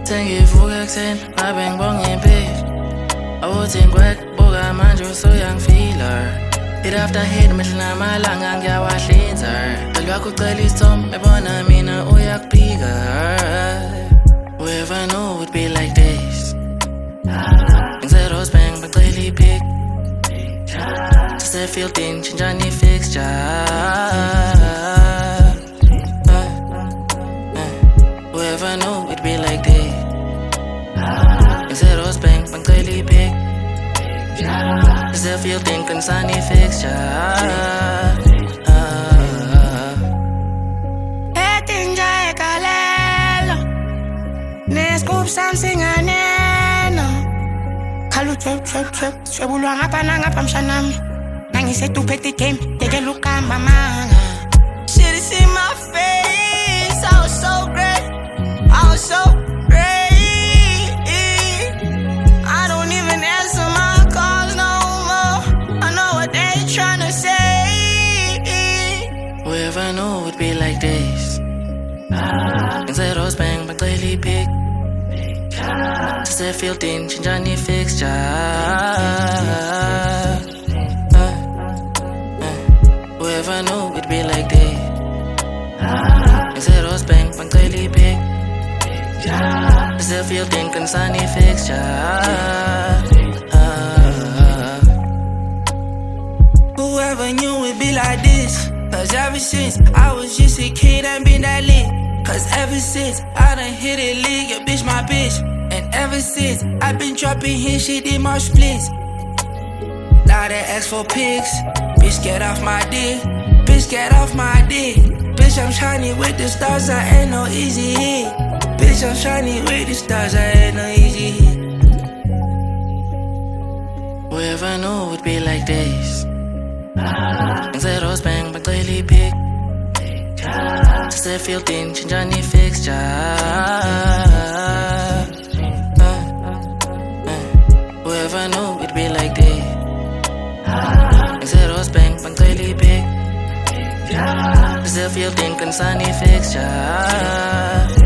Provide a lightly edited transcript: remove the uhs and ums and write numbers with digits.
Sengivuka ekuseni ngabe ngibonga impilo awuthi ngikwebuka manje usuyangifila hit after hit mihla namalanga ngiyawahlinza cela wakho ucela isithombe ebona mina uyakuphika whoever knew it would be like this ngise-Rose Bank bacela ipic sisefieldini tshintshani i-fixture whoever knew it'd be like this ngise-Rose Bank bacela ipic sisefieldini concern i-fixture etinja egalelo nescoop samsinganeno khala uthwep swebulwa ngapha nangapha mshanami nangiseduphethe game tekela ukamba manga shit is in my face I was so great I was so great I don't even answer my calls no more I know what they tryna say whoever knew it'd be like this ngise-Rose Bank bacela ipic sisefieldini tshintshani i-fixture whoever knew it'd be like this ngise-Rose Bank bacela ipic sisefieldini concern i-fixture whoever knew it'd be like this cause ever since I was just a kid and been that lit cause ever since I done hit a league, your bitch my bitch and ever since I've been dropping hits, she did my splits now they ask for pics bitch get off my dick bitch get off my dick bitch I'm shining with the stars, I ain't no easy hit bitch I'm shining with the stars, I ain't no easy hit whoever knew it'd be like this ngise-Rose Bank bacela ipic sisefieldini tshintshani i-fixture whoever knew it'd be like this ngise-Rose Bank bacela ipic sisefieldini concern i-fixture